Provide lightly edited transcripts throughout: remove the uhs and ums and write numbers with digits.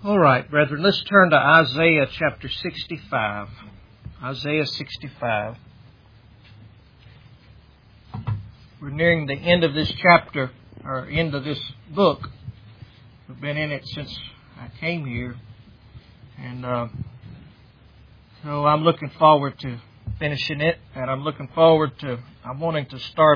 All right, brethren, let's turn to Isaiah chapter 65. Isaiah 65. We're nearing the end of this chapter, or end of this book. We've been in it since I came here. And so I'm looking forward to finishing it. And I'm wanting to start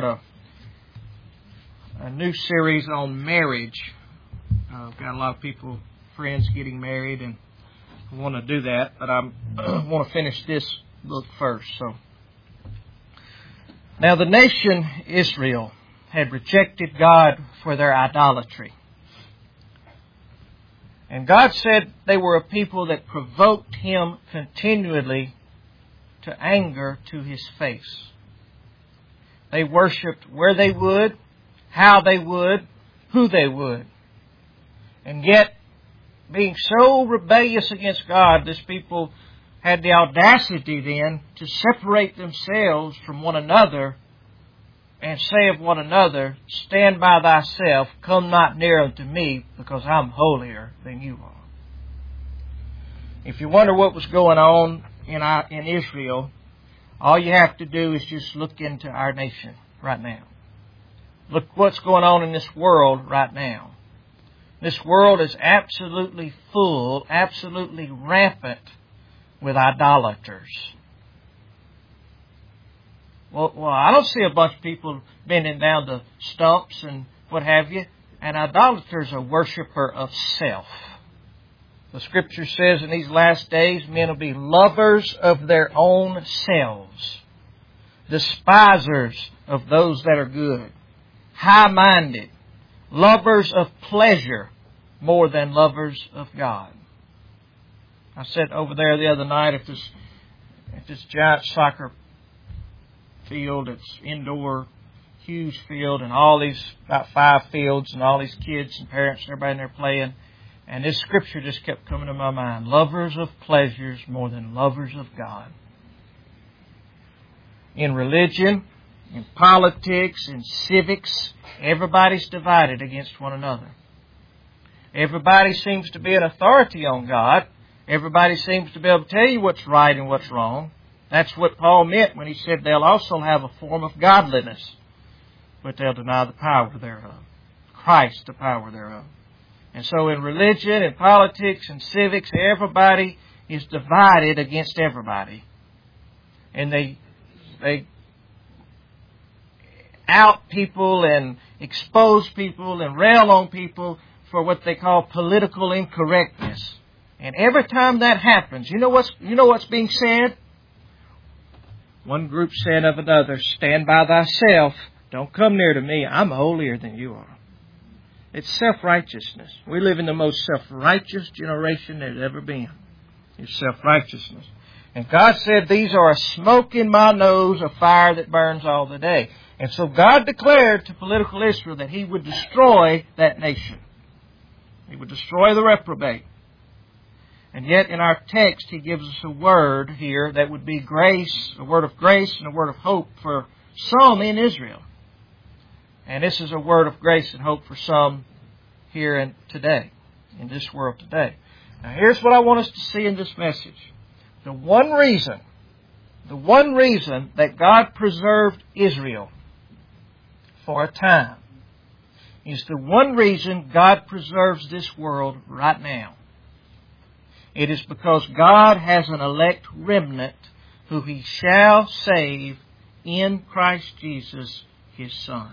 a new series on marriage. I've got a lot of friends getting married, and I want to do that, but I want to finish this book first. So, now the nation Israel had rejected God for their idolatry. And God said they were a people that provoked Him continually to anger to His face. They worshipped where they would, how they would, who they would. And yet, being so rebellious against God, this people had the audacity then to separate themselves from one another and say of one another, "Stand by thyself, come not near unto me, because I'm holier than you are." If you wonder what was going on in Israel, all you have to do is just look into our nation right now. Look what's going on in this world right now. This world is absolutely full, absolutely rampant with idolaters. Well, I don't see a bunch of people bending down to stumps and what have you. An idolater is a worshiper of self. The Scripture says in these last days, men will be lovers of their own selves, despisers of those that are good, high-minded, lovers of pleasure more than lovers of God. I sat over there the other night at this giant soccer field. It's indoor, huge field, and all these, about 5 fields, and all these kids and parents and everybody in there playing. And this scripture just kept coming to my mind. Lovers of pleasures more than lovers of God. In religion, in politics, in civics, everybody's divided against one another. Everybody seems to be an authority on God. Everybody seems to be able to tell you what's right and what's wrong. That's what Paul meant when he said they'll also have a form of godliness, but they'll deny the power thereof. Christ, the power thereof. And so in religion, in politics, and civics, everybody is divided against everybody. And they out people and expose people and rail on people for what they call political incorrectness. And every time that happens, you know what's being said? One group said of another, "Stand by thyself. Don't come near to me. I'm holier than you are." It's self-righteousness. We live in the most self-righteous generation there's ever been. It's self-righteousness. And God said, "These are a smoke in my nose, a fire that burns all the day." And so God declared to political Israel that He would destroy that nation. He would destroy the reprobate. And yet in our text He gives us a word here that would be grace, a word of grace and a word of hope for some in Israel. And this is a word of grace and hope for some here and today, in this world today. Now here's what I want us to see in this message. The one reason that God preserved Israel for a time is the one reason God preserves this world right now. It is because God has an elect remnant who He shall save in Christ Jesus, His Son.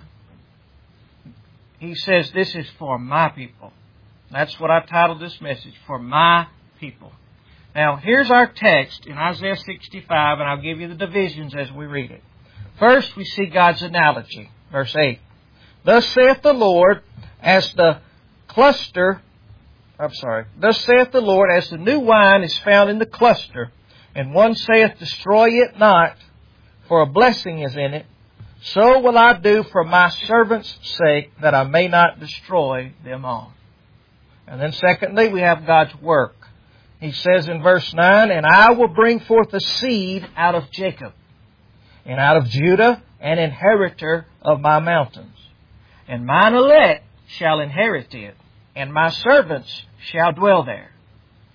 He says, "This is for my people." That's what I titled this message, "For my people." Now, here's our text in Isaiah 65, and I'll give you the divisions as we read it. First, we see God's analogy. Verse 8. Thus saith the Lord, as the new wine is found in the cluster, and one saith, "Destroy it not, for a blessing is in it. So will I do for my servants' sake, that I may not destroy them all." And then secondly, we have God's work. He says in verse 9, "And I will bring forth a seed out of Jacob, and out of Judah, an inheritor of my mountains. And mine elect shall inherit it, and my servants shall dwell there.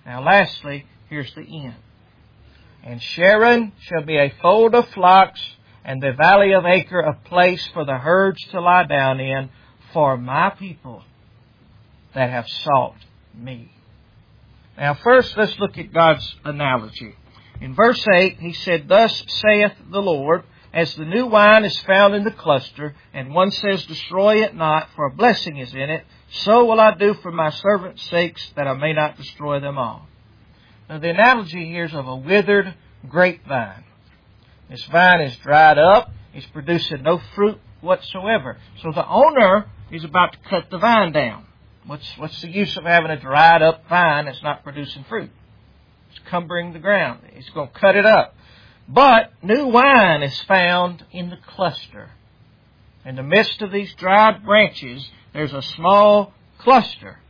Now lastly, here's the end. And Sharon shall be a fold of flocks, and the valley of Acre a place for the herds to lie down in, for my people that have sought me. Now first, let's look at God's analogy. In verse 8, He said, Thus saith the Lord, as the new wine is found in the cluster, and one says, Destroy it not, for a blessing is in it, so will I do for my servants' sakes, that I may not destroy them all. Now the analogy here is of a withered grapevine. This vine is dried up. It's producing no fruit whatsoever. So the owner is about to cut the vine down. What's the use of having a dried up vine that's not producing fruit? It's cumbering the ground. He's going to cut it up. But new wine is found in the cluster. In the midst of these dried branches, there's a small cluster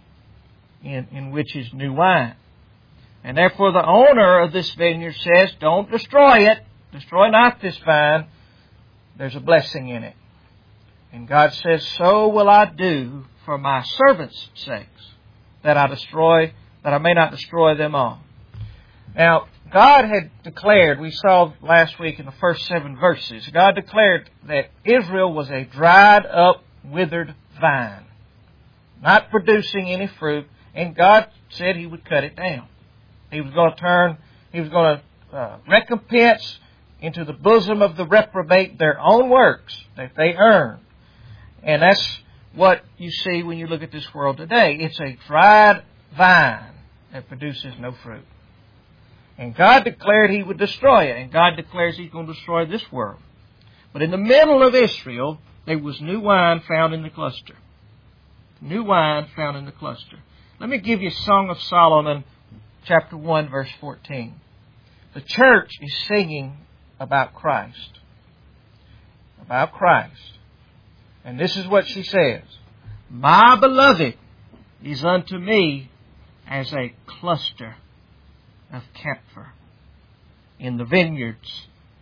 in which is new wine. And therefore the owner of this vineyard says, Don't destroy it. Destroy not this vine. There's a blessing in it. And God says, So will I do for my servants' sakes, that I may not destroy them all. Now, God had declared, we saw last week in the first 7 verses, God declared that Israel was a dried up, withered vine, not producing any fruit, and God said He would cut it down. He was going to recompense into the bosom of the reprobate their own works that they earned. And that's what you see when you look at this world today. It's a dried vine that produces no fruit. And God declared He would destroy it. And God declares He's going to destroy this world. But in the middle of Israel, there was new wine found in the cluster. New wine found in the cluster. Let me give you Song of Solomon, chapter 1, verse 14. The church is singing about Christ. About Christ. And this is what she says. My beloved is unto me as a cluster of camphor in the vineyards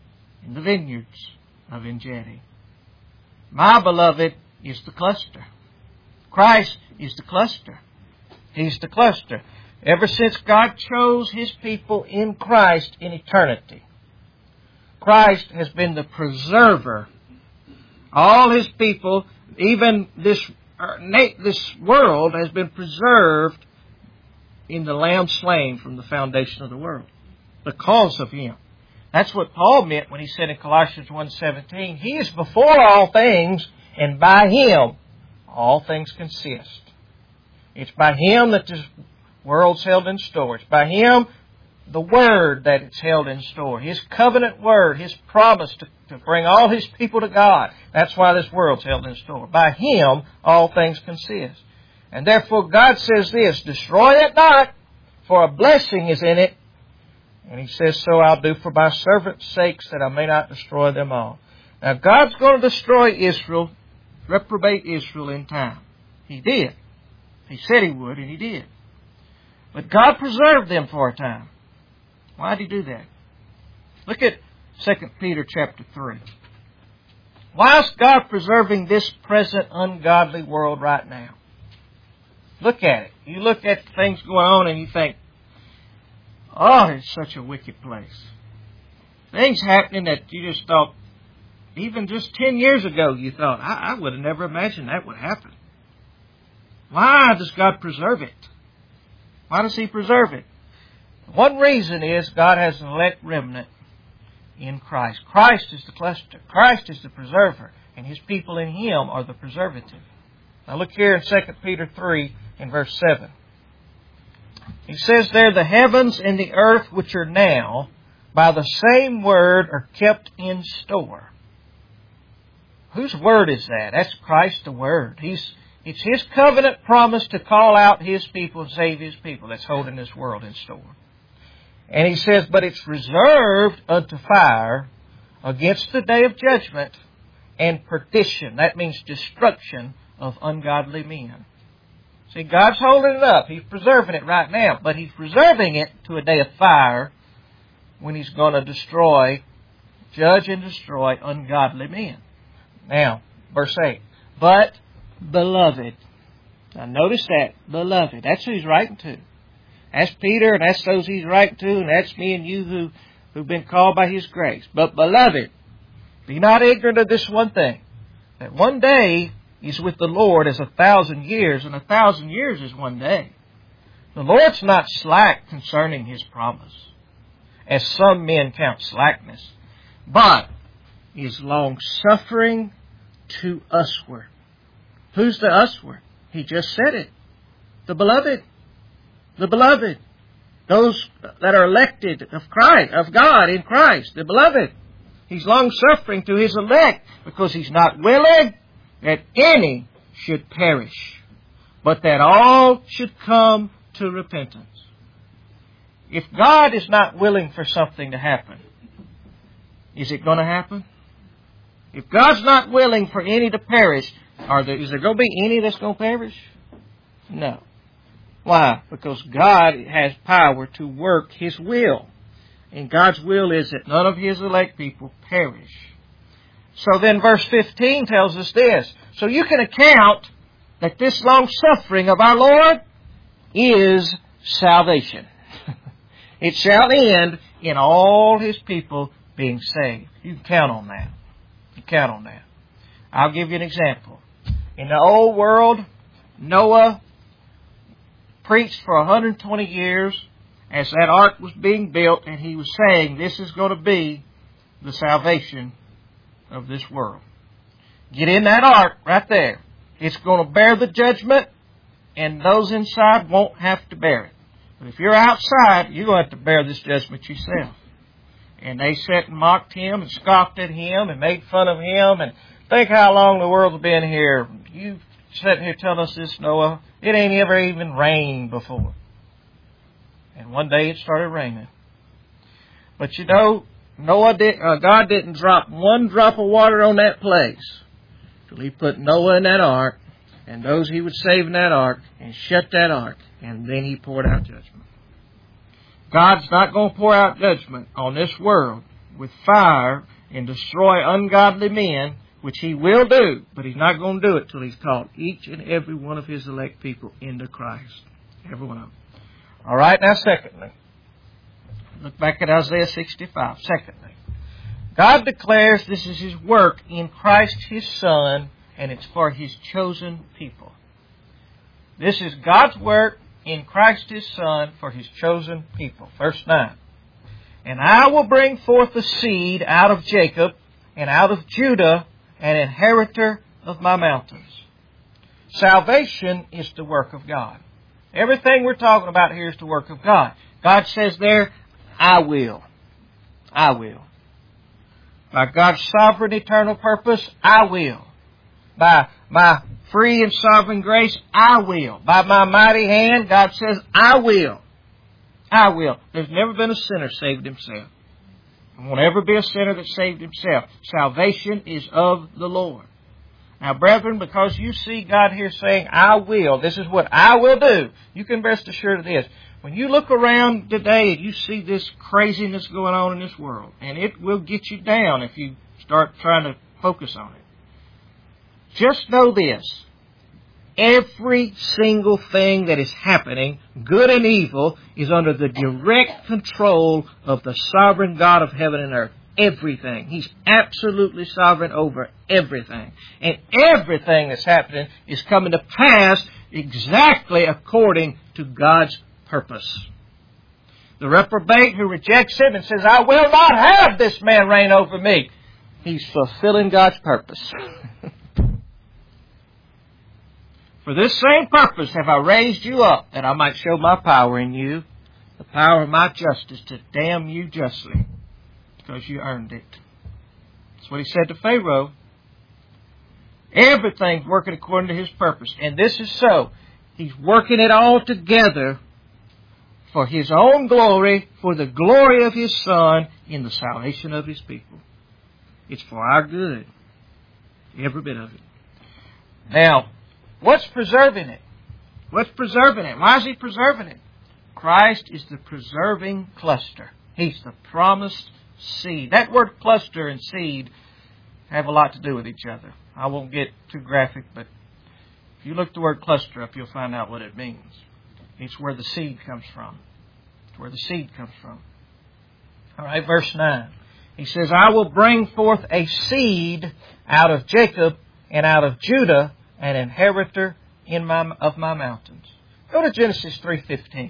of En-gedi. My beloved is the cluster. Christ is the cluster. He's the cluster. Ever since God chose His people in Christ in eternity, Christ has been the preserver. All His people, even this world, has been preserved in the Lamb slain from the foundation of the world, because of Him. That's what Paul meant when he said in Colossians 1:17, He is before all things, and by Him all things consist. It's by Him that this world's held in store. It's by Him, the Word, that it's held in store. His covenant Word, His promise to bring all His people to God. That's why this world's held in store. By Him all things consist. And therefore God says this, Destroy it not, for a blessing is in it. And He says, So I'll do for my servants' sakes, that I may not destroy them all. Now God's going to destroy Israel, reprobate Israel in time. He did. He said He would, and He did. But God preserved them for a time. Why did He do that? Look at 2 Peter chapter 3. Why is God preserving this present ungodly world right now? Look at it. You look at things going on and you think, oh, it's such a wicked place. Things happening that you just thought, even just 10 years ago, you thought, I would have never imagined that would happen. Why does God preserve it? Why does He preserve it? One reason is God has an elect remnant in Christ. Christ is the cluster. Christ is the preserver. And His people in Him are the preservative. Now look here in 2 Peter 3 in verse 7. He says there, The heavens and the earth which are now, by the same word are kept in store. Whose word is that? That's Christ the Word. It's His covenant promise to call out His people and save His people that's holding this world in store. And He says, But it's reserved unto fire against the day of judgment and perdition. That means destruction of ungodly men. See, God's holding it up. He's preserving it right now. But He's reserving it to a day of fire when He's going to judge and destroy ungodly men. Now, verse 8. But, beloved. Now notice that. Beloved. That's who He's writing to. That's Peter, and that's those he's writing to, and that's me and you who've been called by his grace. But, beloved, be not ignorant of this one thing, that one day is with the Lord as 1,000 years, and 1,000 years is one day. The Lord's not slack concerning His promise, as some men count slackness, but is long-suffering to usward. Who's the usward? He just said it. The beloved. The beloved. Those that are elected of Christ, of God in Christ. The beloved. He's long-suffering to His elect because He's not willing that any should perish, but that all should come to repentance. If God is not willing for something to happen, is it going to happen? If God's not willing for any to perish, is there going to be any that's going to perish? No. Why? Because God has power to work His will. And God's will is that none of His elect people perish. So then verse 15 tells us this. So you can account that this long suffering of our Lord is salvation. It shall end in all His people being saved. You can count on that. You can count on that. I'll give you an example. In the old world, Noah preached for 120 years as that ark was being built, and he was saying this is going to be the salvation of this world. Get in that ark right there. It's going to bear the judgment, and those inside won't have to bear it. But if you're outside, you're going to have to bear this judgment yourself. And they sat and mocked him and scoffed at him and made fun of him. And think how long the world's been here. You sitting here telling us this, Noah. It ain't ever even rained before. And one day it started raining. But you know, God didn't drop one drop of water on that place till He put Noah in that ark and those He would save in that ark and shut that ark. And then He poured out judgment. God's not going to pour out judgment on this world with fire and destroy ungodly men, which He will do, but He's not going to do it till He's called each and every one of His elect people into Christ. Every one of them. All right, now secondly, look back at Isaiah 65. Secondly, God declares this is His work in Christ His Son, and it's for His chosen people. This is God's work in Christ His Son for His chosen people. Verse 9. And I will bring forth a seed out of Jacob and out of Judah, an inheritor of my mountains. Salvation is the work of God. Everything we're talking about here is the work of God. God says there, I will. I will. By God's sovereign eternal purpose, I will. By my free and sovereign grace, I will. By my mighty hand, God says, I will. I will. There's never been a sinner saved himself. There won't ever be a sinner that saved himself. Salvation is of the Lord. Now, brethren, because you see God here saying, I will, this is what I will do, you can rest assured of this. When you look around today and you see this craziness going on in this world, and it will get you down if you start trying to focus on it. Just know this. Every single thing that is happening, good and evil, is under the direct control of the sovereign God of heaven and earth. Everything. He's absolutely sovereign over everything. And everything that's happening is coming to pass exactly according to God's purpose. The reprobate who rejects Him and says, I will not have this man reign over me, he's fulfilling God's purpose. For this same purpose have I raised you up, that I might show my power in you, the power of my justice to damn you justly, because you earned it. That's what He said to Pharaoh. Everything's working according to His purpose. And this is so. He's working it all together for His own glory, for the glory of His Son, in the salvation of His people. It's for our good. Every bit of it. Now, what's preserving it? What's preserving it? Why is He preserving it? Christ is the preserving cluster. He's the promised seed. That word cluster and seed have a lot to do with each other. I won't get too graphic, but if you look the word cluster up, you'll find out what it means. It's where the seed comes from. It's where the seed comes from. All right, verse 9. He says, I will bring forth a seed out of Jacob and out of Judah, an inheritor of my mountains. Go to Genesis 3:15.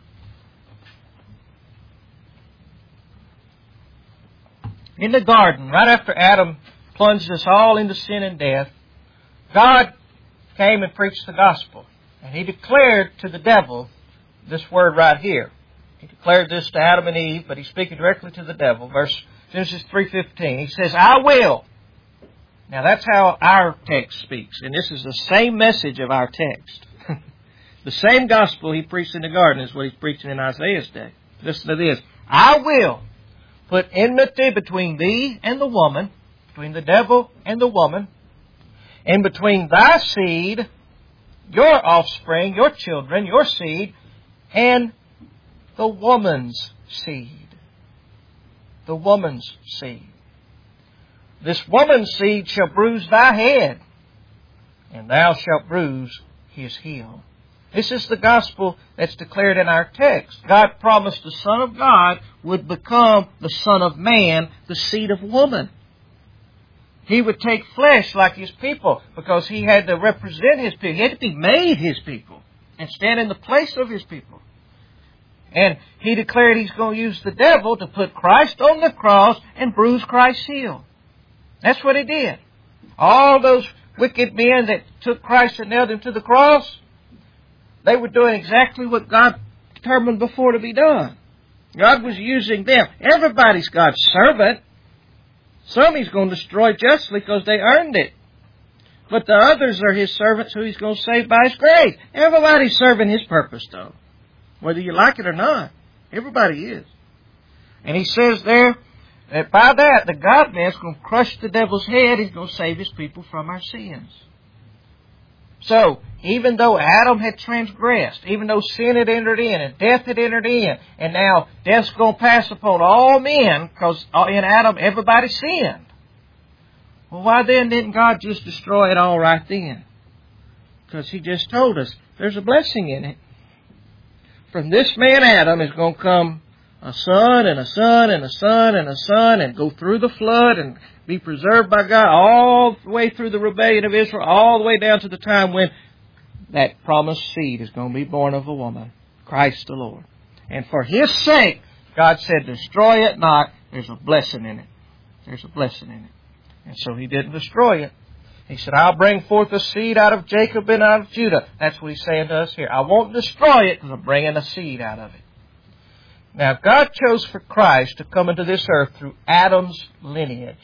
In the garden, right after Adam plunged us all into sin and death, God came and preached the gospel. And He declared to the devil this word right here. He declared this to Adam and Eve, but He's speaking directly to the devil. Genesis 3:15. He says, I will. Now that's how our text speaks. And this is the same message of our text. The same gospel He preached in the garden is what He's preaching in Isaiah's day. Listen to this. I will put enmity between thee and the woman, between the devil and the woman, and between thy seed, your offspring, your children, your seed, and the woman's seed. The woman's seed. This woman's seed shall bruise thy head, and thou shalt bruise his heel. This is the gospel that's declared in our text. God promised the Son of God would become the Son of Man, the seed of woman. He would take flesh like His people because He had to represent His people. He had to be made His people and stand in the place of His people. And He declared He's going to use the devil to put Christ on the cross and bruise Christ's heel. That's what He did. All those wicked men that took Christ and nailed Him to the cross, they were doing exactly what God determined before to be done. God was using them. Everybody's God's servant. Some He's going to destroy justly because they earned it. But the others are His servants who He's going to save by His grace. Everybody's serving His purpose, though. Whether you like it or not. Everybody is. And He says there that by that, the God-man's going to crush the devil's head. He's going to save His people from our sins. So, even though Adam had transgressed, even though sin had entered in and death had entered in, and now death's going to pass upon all men because in Adam everybody sinned. Well, why then didn't God just destroy it all right then? Because He just told us there's a blessing in it. From this man Adam is going to come a son and a son and a son and a son and go through the flood and be preserved by God all the way through the rebellion of Israel, all the way down to the time when that promised seed is going to be born of a woman, Christ the Lord. And for His sake, God said, destroy it not. There's a blessing in it. There's a blessing in it. And so He didn't destroy it. He said, I'll bring forth a seed out of Jacob and out of Judah. That's what He's saying to us here. I won't destroy it because I'm bringing a seed out of it. Now, God chose for Christ to come into this earth through Adam's lineage.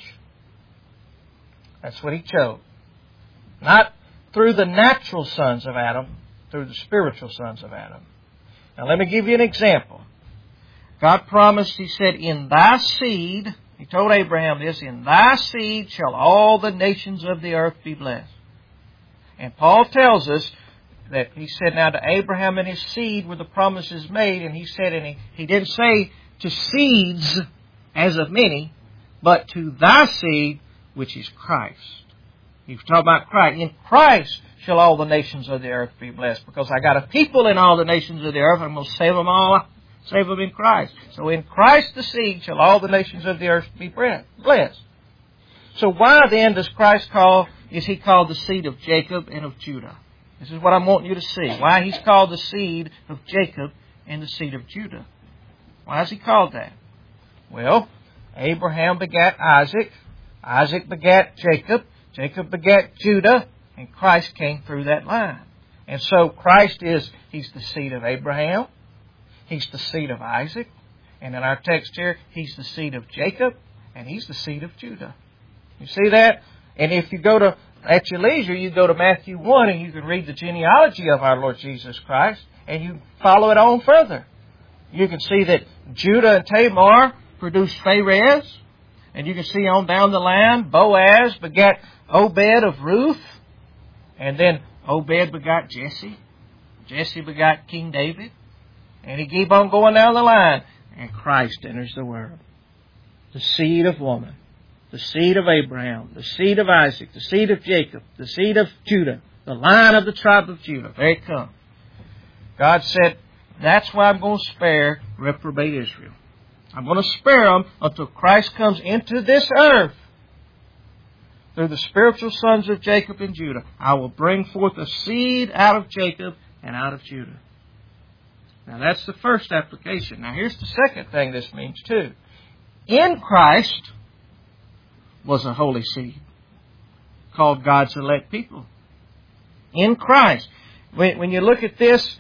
That's what He chose. Not through the natural sons of Adam, through the spiritual sons of Adam. Now let me give you an example. God promised, He said, in thy seed, He told Abraham this, in thy seed shall all the nations of the earth be blessed. And Paul tells us that He said, now to Abraham and his seed were the promises made, and He said, and he didn't say to seeds as of many, but to thy seed, which is Christ. He was talking about Christ. In Christ shall all the nations of the earth be blessed. Because I got a people in all the nations of the earth. I'm going to save them all. Save them in Christ. So in Christ the seed shall all the nations of the earth be blessed. So why then is He called the seed of Jacob and of Judah? This is what I'm wanting you to see. Why He's called the seed of Jacob and the seed of Judah. Why is He called that? Well, Abraham begat Isaac. Isaac begat Jacob. Jacob begat Judah. And Christ came through that line. And so Christ He's the seed of Abraham. He's the seed of Isaac. And in our text here, He's the seed of Jacob. And He's the seed of Judah. You see that? And if you go to, at your leisure, you go to Matthew 1 and you can read the genealogy of our Lord Jesus Christ. And you follow it on further. You can see that Judah and Tamar produced Pharez. And you can see on down the line, Boaz begat Obed of Ruth. And then Obed begot Jesse. Jesse begot King David. And he keep on going down the line. And Christ enters the world. The seed of woman. The seed of Abraham. The seed of Isaac. The seed of Jacob. The seed of Judah. The line of the tribe of Judah. There it comes. God said, that's why I'm going to spare reprobate Israel. I'm going to spare them until Christ comes into this earth. Through the spiritual sons of Jacob and Judah, I will bring forth a seed out of Jacob and out of Judah. Now that's the first application. Now here's the second thing this means too. In Christ was a holy seed called God's elect people. In Christ. When you look at this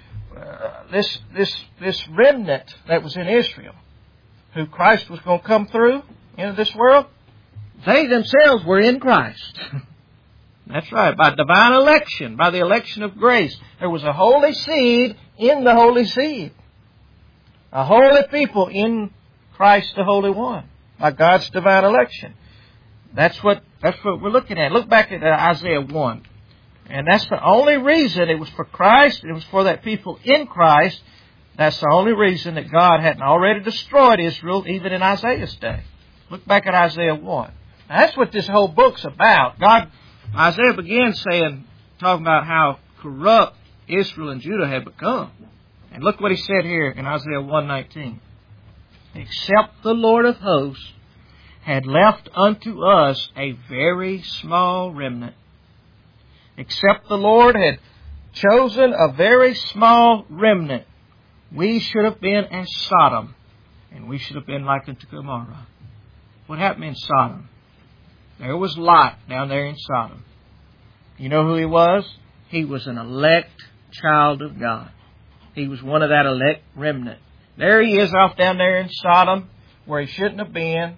remnant that was in Israel, who Christ was going to come through into this world, they themselves were in Christ. That's right. By divine election, by the election of grace, there was a holy seed in the holy seed. A holy people in Christ the Holy One, by God's divine election. That's what we're looking at. Look back at Isaiah 1. And that's the only reason it was for Christ. It was for that people in Christ. That's the only reason that God hadn't already destroyed Israel, even in Isaiah's day. Look back at Isaiah 1. Now, that's what this whole book's about. Isaiah begins talking about how corrupt Israel and Judah had become. And look what he said here in Isaiah 1:19. Except the Lord of hosts had left unto us a very small remnant. Except the Lord had chosen a very small remnant, we should have been as Sodom, and we should have been like unto Gomorrah. What happened in Sodom? There was Lot down there in Sodom. You know who he was? He was an elect child of God. He was one of that elect remnant. There he is off down there in Sodom, where he shouldn't have been.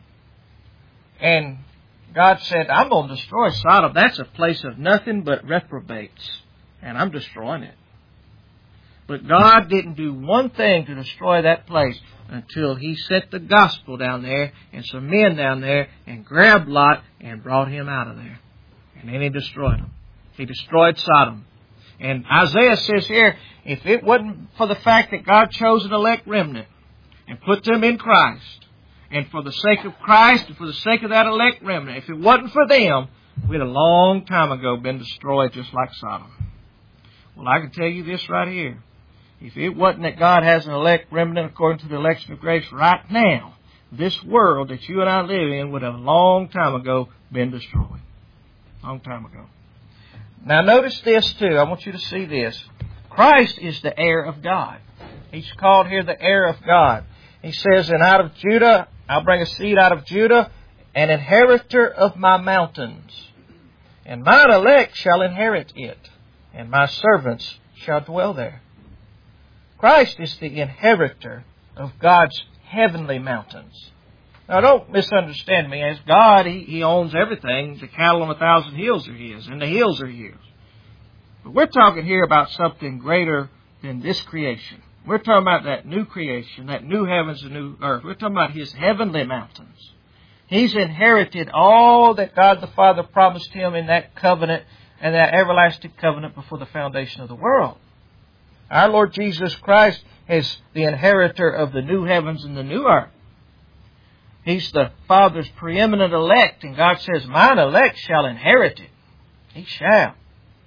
And God said, I'm going to destroy Sodom. That's a place of nothing but reprobates. And I'm destroying it. But God didn't do one thing to destroy that place until He sent the gospel down there and some men down there and grabbed Lot and brought him out of there. And then He destroyed him. He destroyed Sodom. And Isaiah says here, if it wasn't for the fact that God chose an elect remnant and put them in Christ, and for the sake of Christ and for the sake of that elect remnant, if it wasn't for them, we'd a long time ago been destroyed just like Sodom. Well, I can tell you this right here. If it wasn't that God has an elect remnant according to the election of grace right now, this world that you and I live in would have a long time ago been destroyed. Long time ago. Now notice this too. I want you to see this. Christ is the heir of God. He's called here the heir of God. He says, and out of Judah, I'll bring a seed out of Judah, an inheritor of my mountains. And mine elect shall inherit it, and my servants shall dwell there. Christ is the inheritor of God's heavenly mountains. Now don't misunderstand me. As God, He owns everything. The cattle on 1,000 hills are His, and the hills are His. But we're talking here about something greater than this creation. We're talking about that new creation, that new heavens and new earth. We're talking about His heavenly mountains. He's inherited all that God the Father promised Him in that covenant and that everlasting covenant before the foundation of the world. Our Lord Jesus Christ is the inheritor of the new heavens and the new earth. He's the Father's preeminent elect, and God says, mine elect shall inherit it. He shall.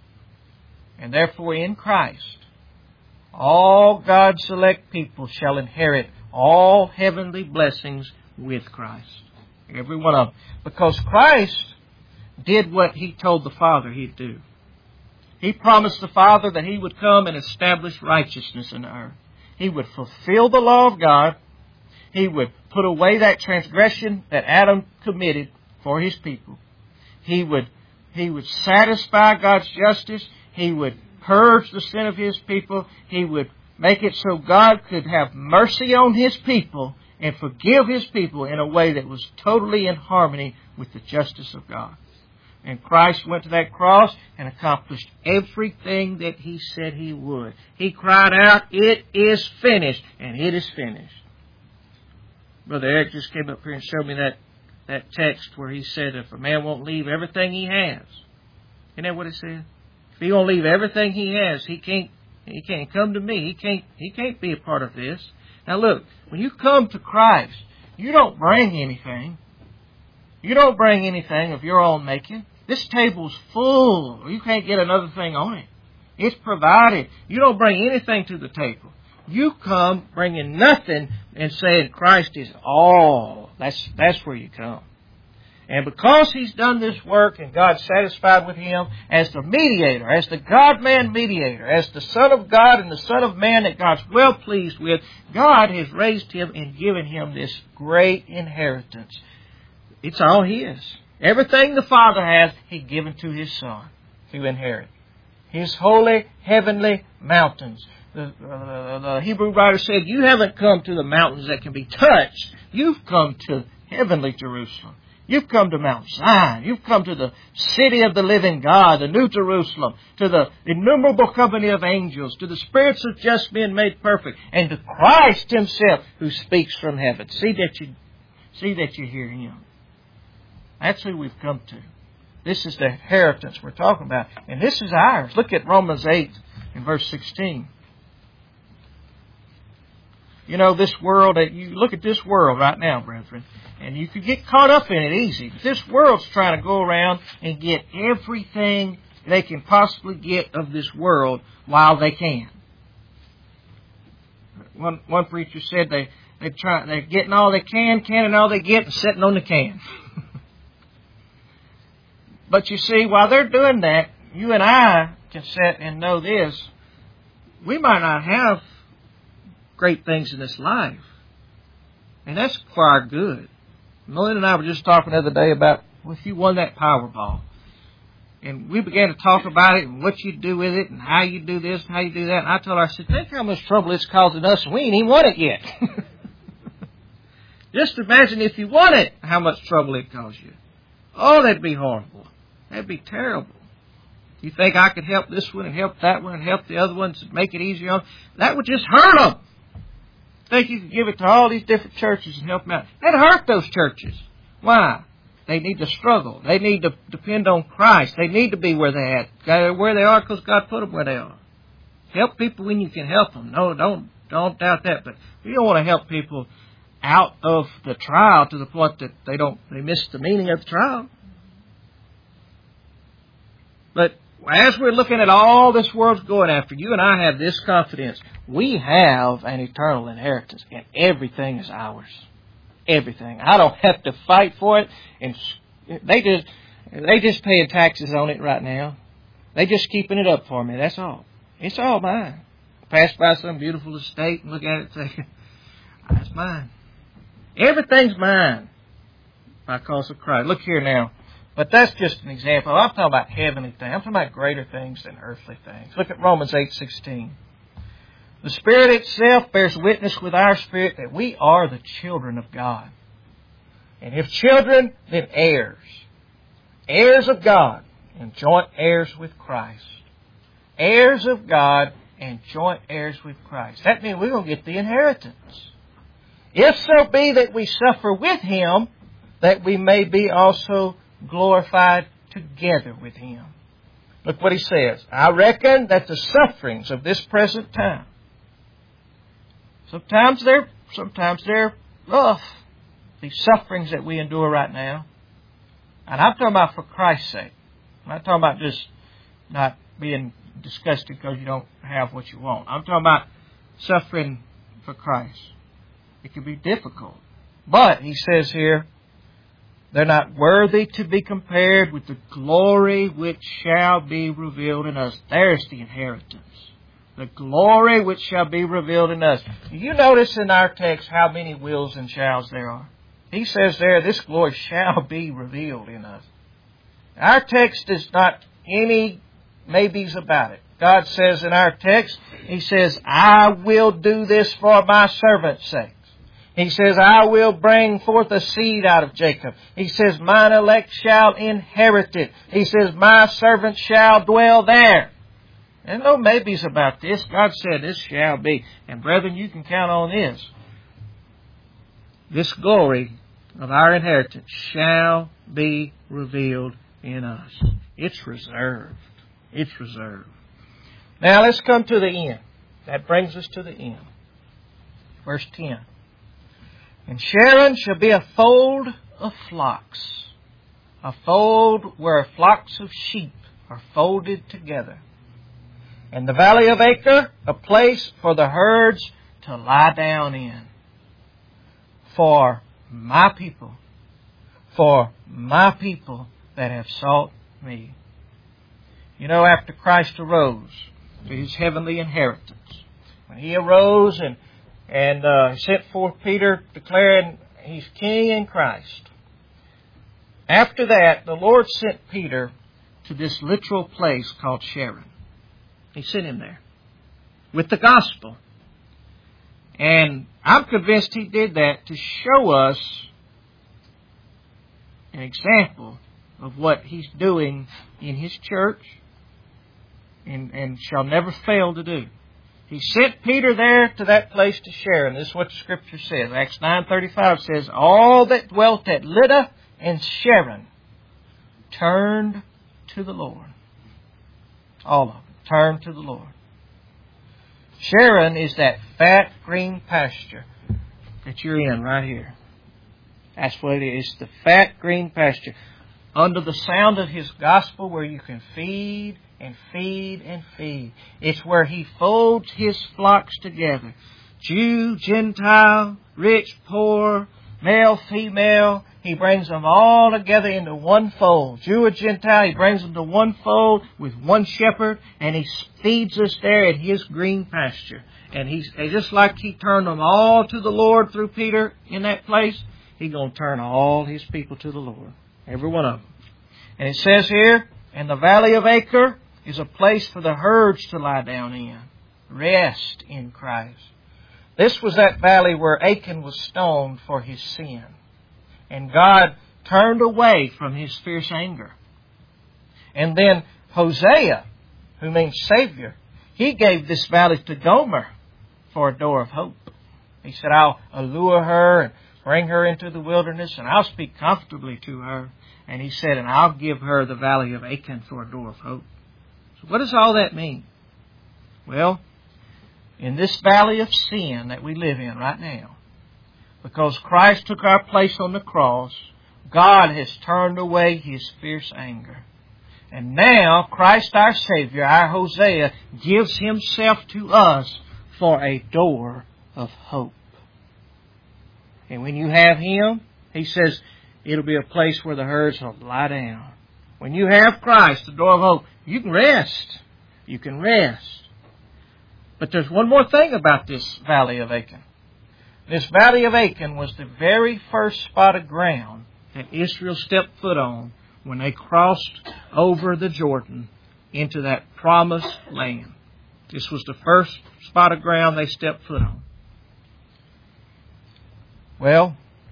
And therefore in Christ, all God's select people shall inherit all heavenly blessings with Christ. Every one of them. Because Christ did what He told the Father He'd do. He promised the Father that He would come and establish righteousness in the earth. He would fulfill the law of God. He would put away that transgression that Adam committed for his people. He would satisfy God's justice. He would purge the sin of His people. He would make it so God could have mercy on His people and forgive His people in a way that was totally in harmony with the justice of God. And Christ went to that cross and accomplished everything that He said He would. He cried out, it is finished, and it is finished. Brother Eric just came up here and showed me that text where he said if a man won't leave everything he has. Isn't that what it said? If he won't leave everything he has, he can't come to me. He can't be a part of this. Now look, when you come to Christ, you don't bring anything. You don't bring anything of your own making. This table's full. You can't get another thing on it. It's provided. You don't bring anything to the table. You come bringing nothing and saying Christ is all. That's where you come. And because He's done this work and God's satisfied with Him as the mediator, as the God-man mediator, as the Son of God and the Son of Man that God's well pleased with, God has raised Him and given Him this great inheritance. It's all His. Everything the Father has, He's given to His Son to inherit. His holy, heavenly mountains. The Hebrew writer said, you haven't come to the mountains that can be touched. You've come to heavenly Jerusalem. You've come to Mount Zion. You've come to the city of the living God, the New Jerusalem, to the innumerable company of angels, to the spirits of just men made perfect, and to Christ Himself who speaks from heaven. See that you hear Him. That's who we've come to. This is the inheritance we're talking about. And this is ours. Look at Romans 8 and verse 16. You know, this world, you look at this world right now, brethren, and you could get caught up in it easy. This world's trying to go around and get everything they can possibly get of this world while they can. One preacher said they're getting all they can all they get and sitting on the can. But you see, while they're doing that, you and I can sit and know this. We might not have great things in this life. And that's for our good. Melinda and I were just talking the other day about, well, if you won that Powerball. And we began to talk about it and what you do with it and how you do this and how you do that. And I told her, I said, think how much trouble it's causing us and we ain't even won it yet. Just imagine if you won it, how much trouble it caused you. Oh, that'd be horrible. That'd be terrible. You think I could help this one and help that one and help the other ones and make it easier on them? That would just hurt them. Think you could give it to all these different churches and help them out. That'd hurt those churches. Why? They need to struggle. They need to depend on Christ. They need to be where they are because God put them where they are. Help people when you can help them. No, don't doubt that. But you don't want to help people out of the trial to the point that they miss the meaning of the trial. But as we're looking at all this world's going after, you and I have this confidence. We have an eternal inheritance, and everything is ours. Everything. I don't have to fight for it, and they just paying taxes on it right now. They just keeping it up for me. That's all. It's all mine. Pass by some beautiful estate and look at it and say, that's mine. Everything's mine because of Christ. Look here now. But that's just an example. I'm talking about heavenly things. I'm talking about greater things than earthly things. Look at Romans 8:16. The Spirit itself bears witness with our spirit that we are the children of God. And if children, then heirs. Heirs of God and joint heirs with Christ. Heirs of God and joint heirs with Christ. That means we're going to get the inheritance. If so be that we suffer with Him, that we may be also glorified together with Him. Look what he says. I reckon that the sufferings of this present time, sometimes they're rough. These sufferings that we endure right now. And I'm talking about for Christ's sake. I'm not talking about just not being disgusted because you don't have what you want. I'm talking about suffering for Christ. It can be difficult. But, he says here, they're not worthy to be compared with the glory which shall be revealed in us. There's the inheritance. The glory which shall be revealed in us. You notice in our text how many wills and shalls there are. He says there, this glory shall be revealed in us. Our text is not any maybes about it. God says in our text, He says, I will do this for my servant's sake. He says, I will bring forth a seed out of Jacob. He says, mine elect shall inherit it. He says, my servant shall dwell there. There's no maybes about this. God said this shall be. And brethren, you can count on this. This glory of our inheritance shall be revealed in us. It's reserved. It's reserved. Now let's come to the end. That brings us to the end. Verse 10. And Sharon shall be a fold of flocks. A fold where flocks of sheep are folded together. And the valley of Achor, a place for the herds to lie down in. For my people that have sought me. You know, after Christ arose to His heavenly inheritance, when He arose and sent forth Peter declaring He's King in Christ, after that, the Lord sent Peter to this literal place called Sharon. He sent him there with the gospel. And I'm convinced He did that to show us an example of what He's doing in His church and shall never fail to do. He sent Peter there to that place to Sharon. This is what the Scripture says. Acts 9:35 says, all that dwelt at Lydda and Sharon turned to the Lord. All of them turned to the Lord. Sharon is that fat green pasture that you're in right here. That's what it is. The fat green pasture. Under the sound of His gospel where you can feed and feed and feed. It's where He folds His flocks together. Jew, Gentile, rich, poor, male, female. He brings them all together into one fold. Jew or Gentile, He brings them to one fold with one shepherd, and He feeds us there at His green pasture. And just like He turned them all to the Lord through Peter in that place, He's going to turn all His people to the Lord. Every one of them. And it says here, and the valley of Achor is a place for the herds to lie down in. Rest in Christ. This was that valley where Achan was stoned for his sin. And God turned away from His fierce anger. And then Hosea, who means Savior, he gave this valley to Gomer for a door of hope. He said, I'll allure her and bring her into the wilderness, and I'll speak comfortably to her. And He said, and I'll give her the valley of Achan for a door of hope. So what does all that mean? Well, in this valley of sin that we live in right now, because Christ took our place on the cross, God has turned away His fierce anger. And now Christ our Savior, our Hosea, gives Himself to us for a door of hope. And when you have Him, He says, it'll be a place where the herds will lie down. When you have Christ, the door of hope, you can rest. You can rest. But there's one more thing about this valley of Achan. This valley of Achan was the very first spot of ground that Israel stepped foot on when they crossed over the Jordan into that promised land. This was the first spot of ground they stepped foot on. Well,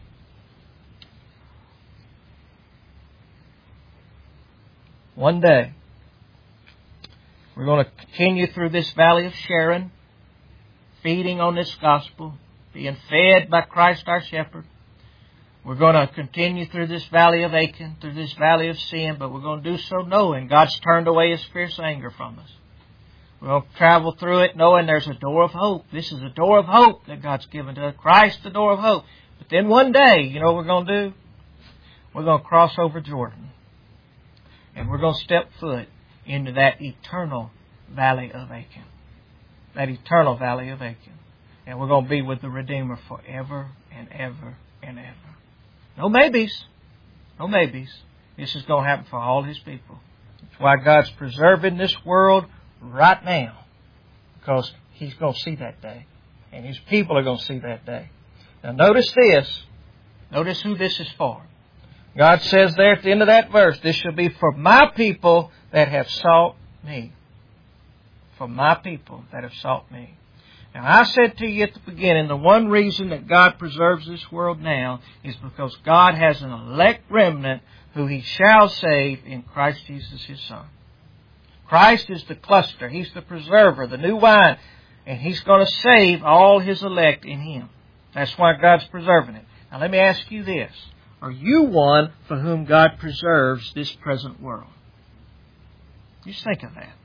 one day, we're going to continue through this valley of Sharon, feeding on this gospel, being fed by Christ our shepherd. We're going to continue through this valley of Achan, through this valley of sin, but we're going to do so knowing God's turned away His fierce anger from us. We're going to travel through it knowing there's a door of hope. This is a door of hope that God's given to us. Christ, the door of hope. But then one day, you know what we're going to do? We're going to cross over Jordan. And we're going to step foot into that eternal valley of Achan. That eternal valley of Achan. And we're going to be with the Redeemer forever and ever and ever. No maybes. No maybes. This is going to happen for all His people. That's why God's preserving this world right now. Because He's going to see that day. And His people are going to see that day. Now notice this. Notice who this is for. God says there at the end of that verse, this shall be for my people that have sought me. For my people that have sought me. Now, I said to you at the beginning, the one reason that God preserves this world now is because God has an elect remnant who He shall save in Christ Jesus His Son. Christ is the cluster. He's the preserver, the new wine. And He's going to save all His elect in Him. That's why God's preserving it. Now, let me ask you this. Are you one for whom God preserves this present world? Just think of that.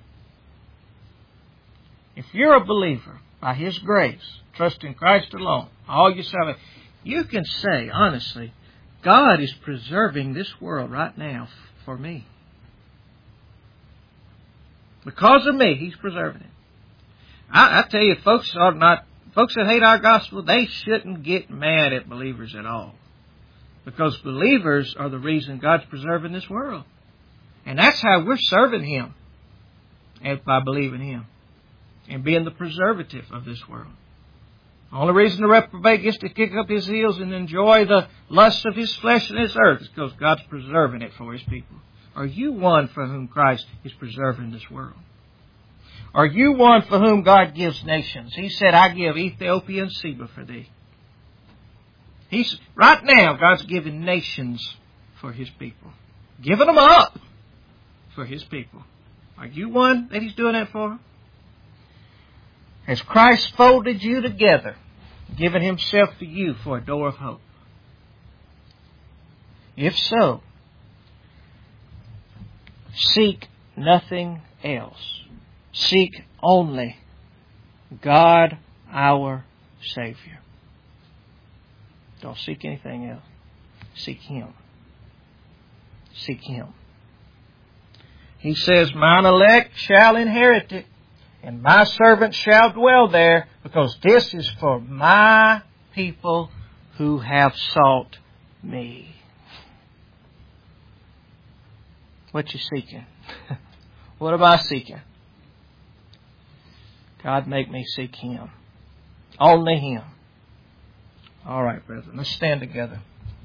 If you're a believer, by His grace, trust in Christ alone, all your salvation, you can say, honestly, God is preserving this world right now for me. Because of me, He's preserving it. I tell you, folks that hate our gospel, they shouldn't get mad at believers at all. Because believers are the reason God's preserving this world. And that's how we're serving Him. And by believing Him. And being the preservative of this world. The only reason the reprobate gets to kick up his heels and enjoy the lust of his flesh and his earth is because God's preserving it for His people. Are you one for whom Christ is preserving this world? Are you one for whom God gives nations? He said, I give Ethiopia and Seba for thee. Right now, God's giving nations for His people. Giving them up for His people. Are you one that He's doing that for? Has Christ folded you together, given Himself to you for a door of hope? If so, seek nothing else. Seek only God our Savior. Don't seek anything else. Seek Him. Seek Him. He says, mine elect shall inherit it, and my servants shall dwell there, because this is for my people who have sought me. What you seeking? What am I seeking? God, make me seek Him. Only Him. All right, brethren. Let's stand together.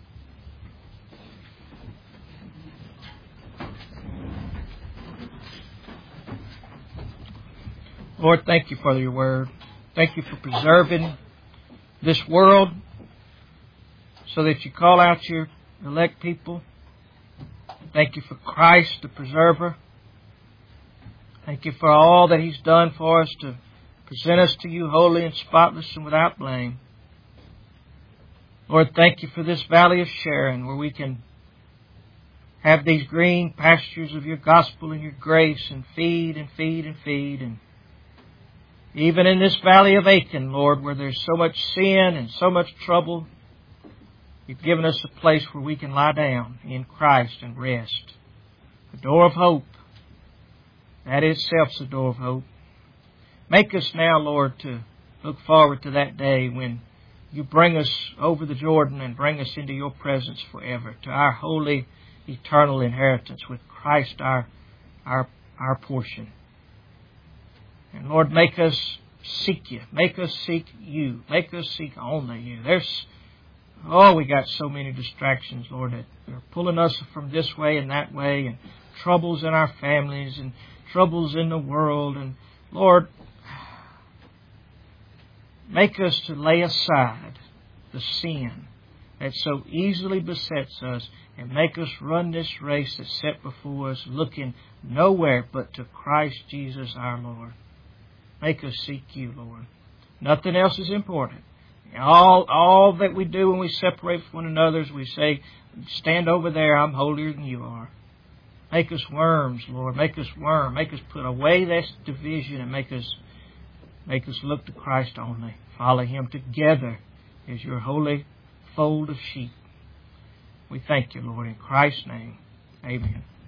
Lord, thank You for Your word. Thank You for preserving this world so that You call out Your elect people. Thank You for Christ, the preserver. Thank You for all that He's done for us to present us to You holy and spotless and without blame. Lord, thank You for this valley of Sharon where we can have these green pastures of Your gospel and Your grace and feed and feed and feed. And even in this valley of Achan, Lord, where there's so much sin and so much trouble, You've given us a place where we can lie down in Christ and rest. The door of hope. That itself is a door of hope. Make us now, Lord, to look forward to that day when You bring us over the Jordan and bring us into Your presence forever, to our holy, eternal inheritance with Christ our portion. And Lord, make us seek You. Make us seek You. Make us seek only You. We got so many distractions, Lord, that are pulling us from this way and that way, and troubles in our families and troubles in the world. And Lord, make us to lay aside the sin that so easily besets us and make us run this race that's set before us, looking nowhere but to Christ Jesus our Lord. Make us seek You, Lord. Nothing else is important. All that we do when we separate from one another is we say, stand over there, I'm holier than you are. Make us worms, Lord. Make us worm. Make us put away this division and make us look to Christ only. Follow Him together as Your holy fold of sheep. We thank You, Lord, in Christ's name. Amen.